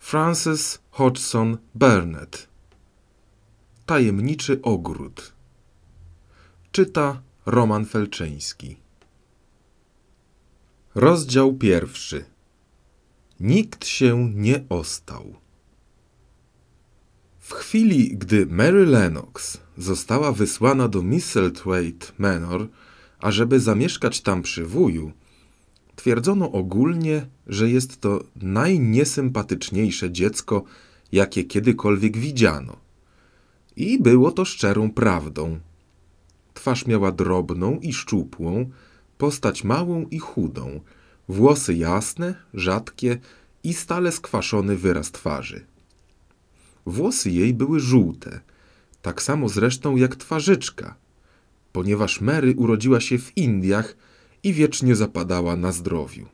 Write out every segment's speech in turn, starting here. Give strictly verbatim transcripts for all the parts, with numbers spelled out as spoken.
Frances Hodgson Burnett. Tajemniczy ogród. Czyta Roman Felczyński. Rozdział pierwszy. Nikt się nie ostał. W chwili, gdy Mary Lennox została wysłana do Misselthwaite Manor, ażeby zamieszkać tam przy wuju, twierdzono ogólnie, że jest to najniesympatyczniejsze dziecko, jakie kiedykolwiek widziano. I było to szczerą prawdą. Twarz miała drobną i szczupłą, postać małą i chudą, włosy jasne, rzadkie i stale skwaszony wyraz twarzy. Włosy jej były żółte, tak samo zresztą jak twarzyczka, ponieważ Mary urodziła się w Indiach i wiecznie zapadała na zdrowiu.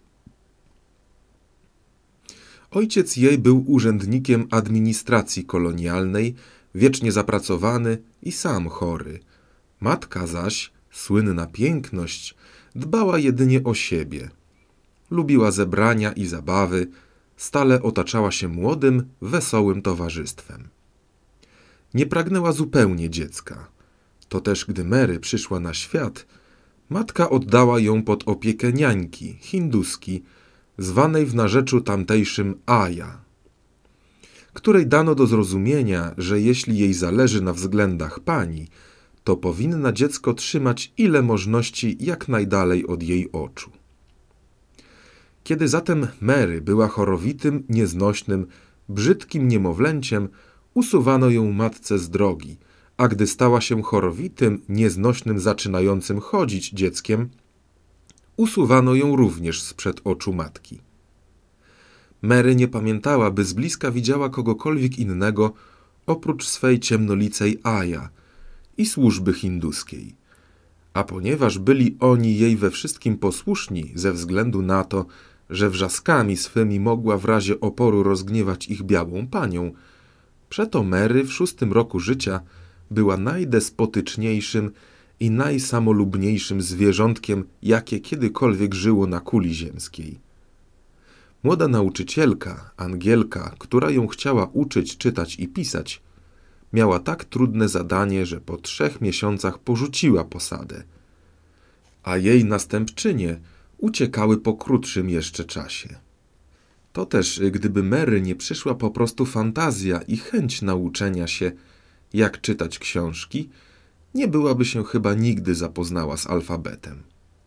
Ojciec jej był urzędnikiem administracji kolonialnej, wiecznie zapracowany i sam chory. Matka zaś, słynna piękność, dbała jedynie o siebie. Lubiła zebrania i zabawy, stale otaczała się młodym, wesołym towarzystwem. Nie pragnęła zupełnie dziecka. To też gdy Mary przyszła na świat, matka oddała ją pod opiekę niańki, hinduski, zwanej w narzeczu tamtejszym Aja, której dano do zrozumienia, że jeśli jej zależy na względach pani, to powinna dziecko trzymać ile możności jak najdalej od jej oczu. Kiedy zatem Mary była chorowitym, nieznośnym, brzydkim niemowlęciem, usuwano ją matce z drogi, a gdy stała się chorowitym, nieznośnym, zaczynającym chodzić dzieckiem, usuwano ją również sprzed oczu matki. Mary nie pamiętała, by z bliska widziała kogokolwiek innego oprócz swej ciemnolicej Aja i służby hinduskiej. A ponieważ byli oni jej we wszystkim posłuszni ze względu na to, że wrzaskami swymi mogła w razie oporu rozgniewać ich białą panią, przeto Mary w szóstym roku życia była najdespotyczniejszym i najsamolubniejszym zwierzątkiem, jakie kiedykolwiek żyło na kuli ziemskiej. Młoda nauczycielka, Angielka, która ją chciała uczyć czytać i pisać, miała tak trudne zadanie, że po trzech miesiącach porzuciła posadę, a jej następczynie uciekały po krótszym jeszcze czasie. To też, gdyby Mary nie przyszła po prostu fantazja i chęć nauczenia się, jak czytać książki, nie byłaby się chyba nigdy zapoznała z alfabetem.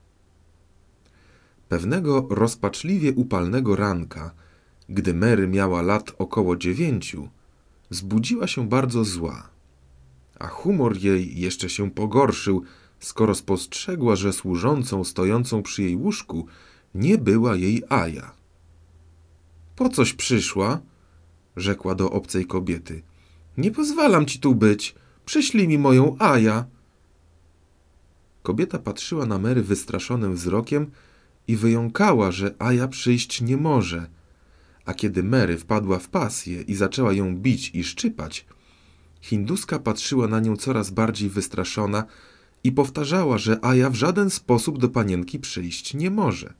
Pewnego rozpaczliwie upalnego ranka, gdy Mary miała lat około dziewięciu, zbudziła się bardzo zła, a humor jej jeszcze się pogorszył, skoro spostrzegła, że służącą stojącą przy jej łóżku nie była jej Aja. — Po coś przyszła? — rzekła do obcej kobiety. — Nie pozwalam ci tu być. Przyślij mi moją Aja. Kobieta patrzyła na Mary wystraszonym wzrokiem i wyjąkała, że Aja przyjść nie może, a kiedy Mary wpadła w pasję i zaczęła ją bić i szczypać, hinduska patrzyła na nią coraz bardziej wystraszona i powtarzała, że Aja w żaden sposób do panienki przyjść nie może.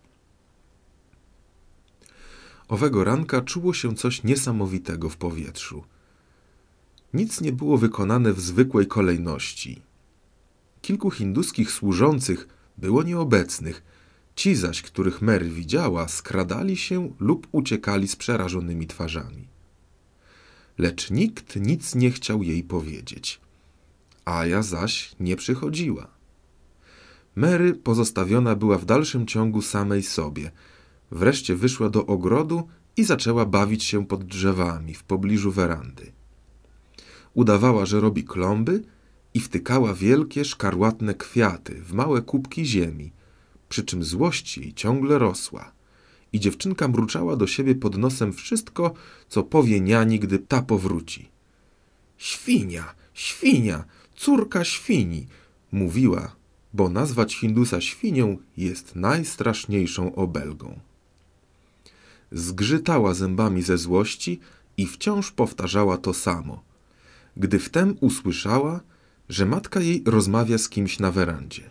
Owego ranka czuło się coś niesamowitego w powietrzu. Nic nie było wykonane w zwykłej kolejności. Kilku hinduskich służących było nieobecnych, ci zaś, których Mary widziała, skradali się lub uciekali z przerażonymi twarzami. Lecz nikt nic nie chciał jej powiedzieć. Aja zaś nie przychodziła. Mary pozostawiona była w dalszym ciągu samej sobie. Wreszcie wyszła do ogrodu i zaczęła bawić się pod drzewami w pobliżu werandy. Udawała, że robi klomby i wtykała wielkie, szkarłatne kwiaty w małe kubki ziemi, przy czym złość jej ciągle rosła i dziewczynka mruczała do siebie pod nosem wszystko, co powie niani, gdy ta powróci. — Świnia, świnia, córka świni — mówiła, bo nazwać Hindusa świnią jest najstraszniejszą obelgą. Zgrzytała zębami ze złości i wciąż powtarzała to samo, gdy wtem usłyszała, że matka jej rozmawia z kimś na werandzie.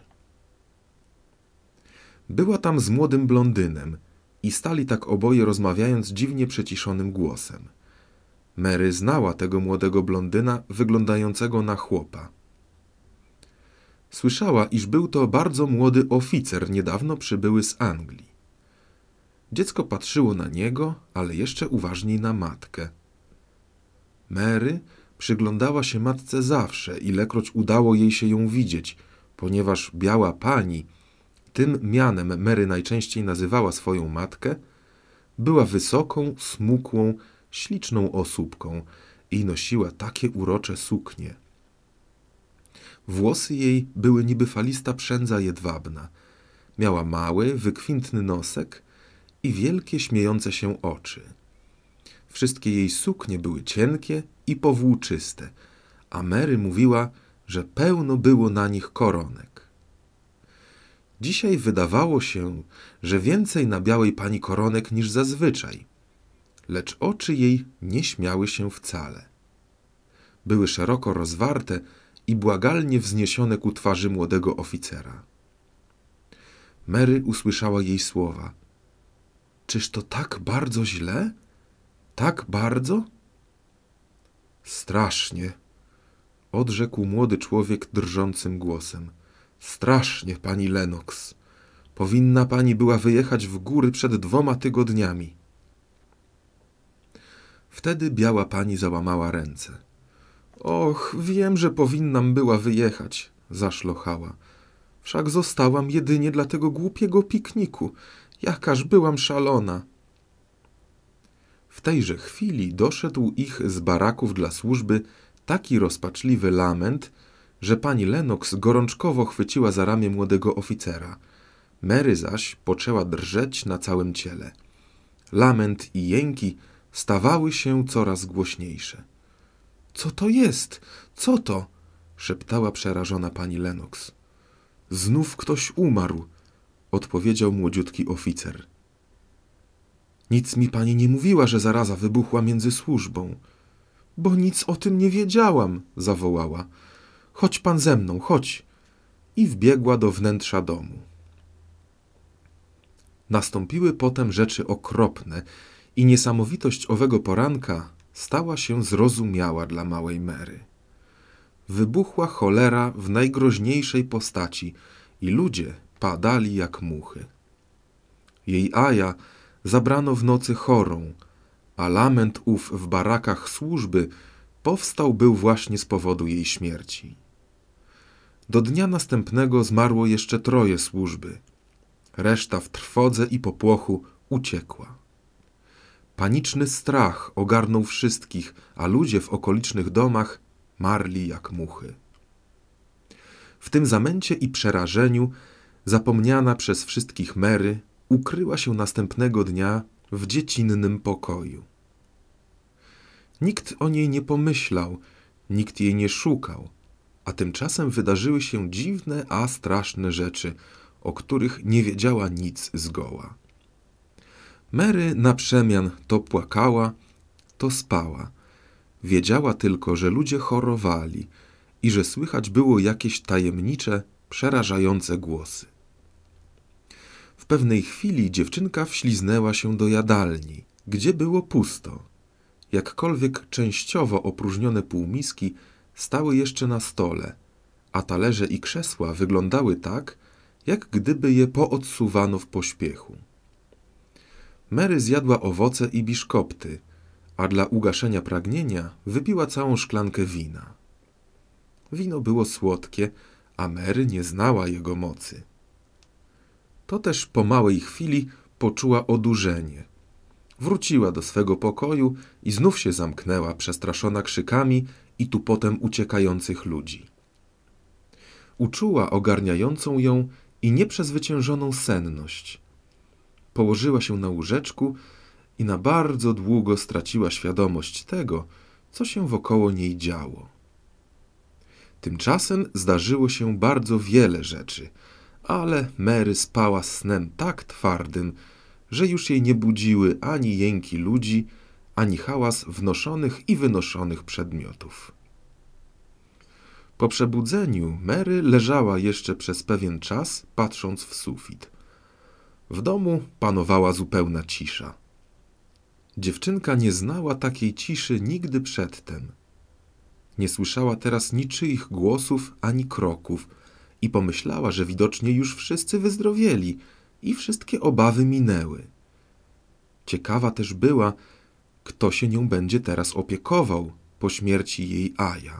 Była tam z młodym blondynem i stali tak oboje rozmawiając dziwnie przyciszonym głosem. Mary znała tego młodego blondyna wyglądającego na chłopa. Słyszała, iż był to bardzo młody oficer niedawno przybyły z Anglii. Dziecko patrzyło na niego, ale jeszcze uważniej na matkę. Mary przyglądała się matce zawsze, ilekroć udało jej się ją widzieć, ponieważ biała pani, tym mianem Mary najczęściej nazywała swoją matkę, była wysoką, smukłą, śliczną osóbką i nosiła takie urocze suknie. Włosy jej były niby falista przędza jedwabna. Miała mały, wykwintny nosek i wielkie, śmiejące się oczy. Wszystkie jej suknie były cienkie i powłóczyste, a Mary mówiła, że pełno było na nich koronek. Dzisiaj wydawało się, że więcej na białej pani koronek niż zazwyczaj, lecz oczy jej nie śmiały się wcale. Były szeroko rozwarte i błagalnie wzniesione ku twarzy młodego oficera. Mary usłyszała jej słowa. Czyż to tak bardzo źle? Tak bardzo? Strasznie, odrzekł młody człowiek drżącym głosem. Strasznie, pani Lennox. Powinna pani była wyjechać w góry przed dwoma tygodniami. Wtedy biała pani załamała ręce. Och, wiem, że powinnam była wyjechać, zaszlochała. Wszak zostałam jedynie dla tego głupiego pikniku. Jakaż byłam szalona. W tejże chwili doszedł ich z baraków dla służby taki rozpaczliwy lament, że pani Lennox gorączkowo chwyciła za ramię młodego oficera. Mary zaś poczęła drżeć na całym ciele. Lament i jęki stawały się coraz głośniejsze. Co to jest? Co to? Szeptała przerażona pani Lennox. Znów ktoś umarł, odpowiedział młodziutki oficer. Nic mi pani nie mówiła, że zaraza wybuchła między służbą. Bo nic o tym nie wiedziałam, zawołała. Chodź pan ze mną, chodź. I wbiegła do wnętrza domu. Nastąpiły potem rzeczy okropne i niesamowitość owego poranka stała się zrozumiała dla małej Mary. Wybuchła cholera w najgroźniejszej postaci i ludzie padali jak muchy. Jej Aja zabrano w nocy chorą, a lament ów w barakach służby powstał był właśnie z powodu jej śmierci. Do dnia następnego zmarło jeszcze troje służby. Reszta w trwodze i popłochu uciekła. Paniczny strach ogarnął wszystkich, a ludzie w okolicznych domach marli jak muchy. W tym zamęcie i przerażeniu zapomniana przez wszystkich Mary ukryła się następnego dnia w dziecinnym pokoju. Nikt o niej nie pomyślał, nikt jej nie szukał, a tymczasem wydarzyły się dziwne, a straszne rzeczy, o których nie wiedziała nic zgoła. Mary na przemian to płakała, to spała. Wiedziała tylko, że ludzie chorowali i że słychać było jakieś tajemnicze, przerażające głosy. W pewnej chwili dziewczynka wśliznęła się do jadalni, gdzie było pusto. Jakkolwiek częściowo opróżnione półmiski stały jeszcze na stole, a talerze i krzesła wyglądały tak, jak gdyby je poodsuwano w pośpiechu. Mary zjadła owoce i biszkopty, a dla ugaszenia pragnienia wypiła całą szklankę wina. Wino było słodkie, a Mary nie znała jego mocy. To też po małej chwili poczuła odurzenie. Wróciła do swego pokoju i znów się zamknęła, przestraszona krzykami i tupotem uciekających ludzi. Uczuła ogarniającą ją i nieprzezwyciężoną senność. Położyła się na łóżeczku i na bardzo długo straciła świadomość tego, co się wokoło niej działo. Tymczasem zdarzyło się bardzo wiele rzeczy, ale Mary spała snem tak twardym, że już jej nie budziły ani jęki ludzi, ani hałas wnoszonych i wynoszonych przedmiotów. Po przebudzeniu Mary leżała jeszcze przez pewien czas, patrząc w sufit. W domu panowała zupełna cisza. Dziewczynka nie znała takiej ciszy nigdy przedtem. Nie słyszała teraz niczyich głosów ani kroków i pomyślała, że widocznie już wszyscy wyzdrowieli i wszystkie obawy minęły. Ciekawa też była, kto się nią będzie teraz opiekował po śmierci jej Aja.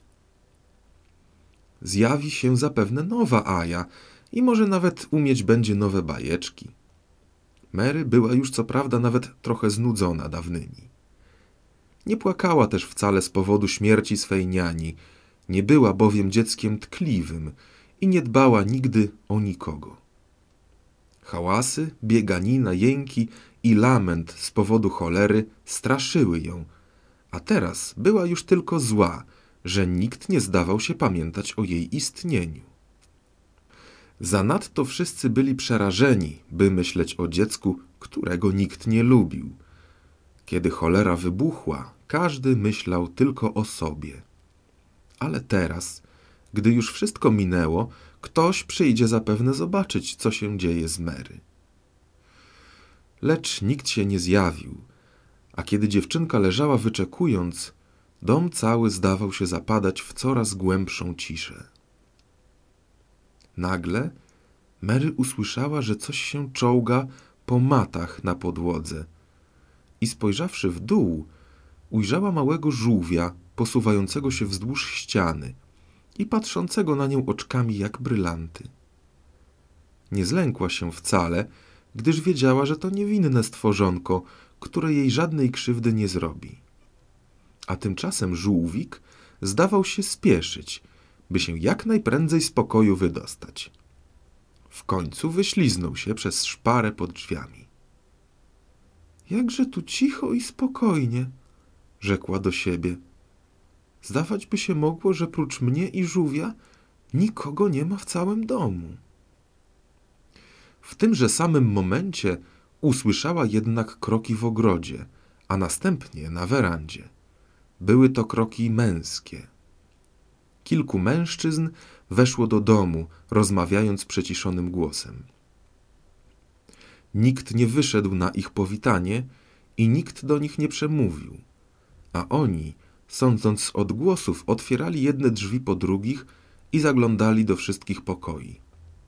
Zjawi się zapewne nowa Aja i może nawet umieć będzie nowe bajeczki. Mary była już co prawda nawet trochę znudzona dawnymi. Nie płakała też wcale z powodu śmierci swej niani, nie była bowiem dzieckiem tkliwym i nie dbała nigdy o nikogo. Hałasy, bieganina, jęki i lament z powodu cholery straszyły ją, a teraz była już tylko zła, że nikt nie zdawał się pamiętać o jej istnieniu. Zanadto wszyscy byli przerażeni, by myśleć o dziecku, którego nikt nie lubił. Kiedy cholera wybuchła, każdy myślał tylko o sobie. Ale teraz, gdy już wszystko minęło, ktoś przyjdzie zapewne zobaczyć, co się dzieje z Mary. Lecz nikt się nie zjawił, a kiedy dziewczynka leżała wyczekując, dom cały zdawał się zapadać w coraz głębszą ciszę. Nagle Mary usłyszała, że coś się czołga po matach na podłodze i spojrzawszy w dół, ujrzała małego żółwia posuwającego się wzdłuż ściany i patrzącego na nią oczkami jak brylanty. Nie zlękła się wcale, gdyż wiedziała, że to niewinne stworzonko, które jej żadnej krzywdy nie zrobi. A tymczasem żółwik zdawał się spieszyć, by się jak najprędzej z pokoju wydostać. W końcu wyśliznął się przez szparę pod drzwiami. Jakże tu cicho i spokojnie, rzekła do siebie. Zdawać by się mogło, że prócz mnie i żółwia nikogo nie ma w całym domu. W tymże samym momencie usłyszała jednak kroki w ogrodzie, a następnie na werandzie. Były to kroki męskie. Kilku mężczyzn weszło do domu, rozmawiając przyciszonym głosem. Nikt nie wyszedł na ich powitanie i nikt do nich nie przemówił, a oni, sądząc z odgłosów, otwierali jedne drzwi po drugich i zaglądali do wszystkich pokoi.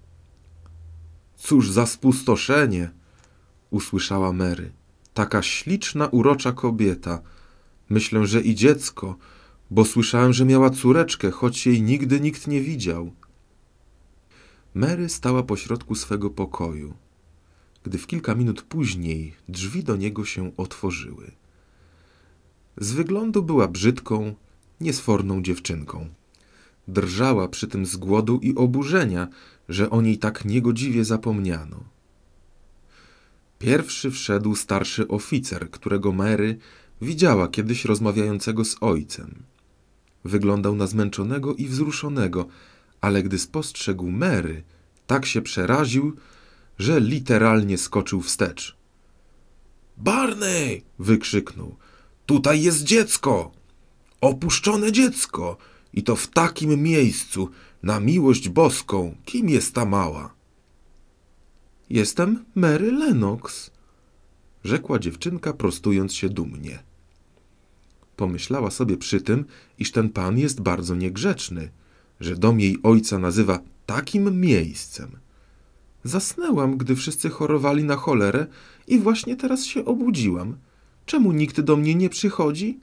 Cóż za spustoszenie, usłyszała Mary. Taka śliczna, urocza kobieta. Myślę, że i dziecko, bo słyszałem, że miała córeczkę, choć jej nigdy nikt nie widział. Mary stała pośrodku swego pokoju, gdy w kilka minut później drzwi do niego się otworzyły. Z wyglądu była brzydką, niesforną dziewczynką. Drżała przy tym z głodu i oburzenia, że o niej tak niegodziwie zapomniano. Pierwszy wszedł starszy oficer, którego Mary widziała kiedyś rozmawiającego z ojcem. Wyglądał na zmęczonego i wzruszonego, ale gdy spostrzegł Mary, tak się przeraził, że literalnie skoczył wstecz. Barney! Wykrzyknął. Tutaj jest dziecko! Opuszczone dziecko! I to w takim miejscu, na miłość boską, kim jest ta mała? Jestem Mary Lennox, rzekła dziewczynka, prostując się dumnie. Pomyślała sobie przy tym, iż ten pan jest bardzo niegrzeczny, że dom jej ojca nazywa takim miejscem. Zasnęłam, gdy wszyscy chorowali na cholerę i właśnie teraz się obudziłam. Czemu nikt do mnie nie przychodzi?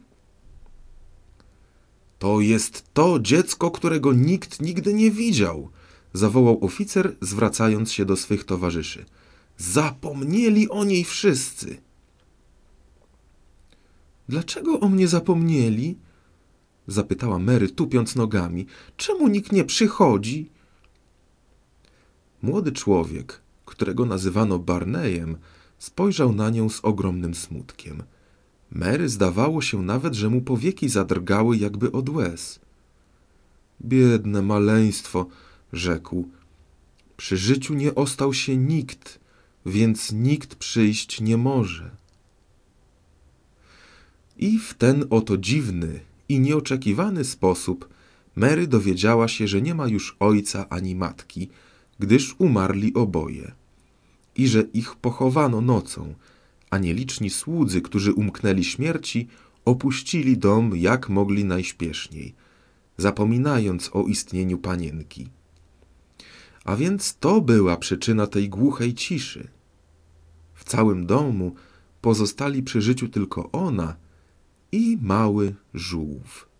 To jest to dziecko, którego nikt nigdy nie widział, zawołał oficer, zwracając się do swych towarzyszy. Zapomnieli o niej wszyscy. Dlaczego o mnie zapomnieli? Zapytała Mary, tupiąc nogami. Czemu nikt nie przychodzi? Młody człowiek, którego nazywano Barneyem, spojrzał na nią z ogromnym smutkiem. Mary zdawało się nawet, że mu powieki zadrgały jakby od łez. Biedne maleństwo, rzekł. Przy życiu nie ostał się nikt, więc nikt przyjść nie może. I w ten oto dziwny i nieoczekiwany sposób Mary dowiedziała się, że nie ma już ojca ani matki, gdyż umarli oboje i że ich pochowano nocą, a nieliczni słudzy, którzy umknęli śmierci, opuścili dom jak mogli najśpieszniej, zapominając o istnieniu panienki. A więc to była przyczyna tej głuchej ciszy. W całym domu pozostali przy życiu tylko ona i mały żółw.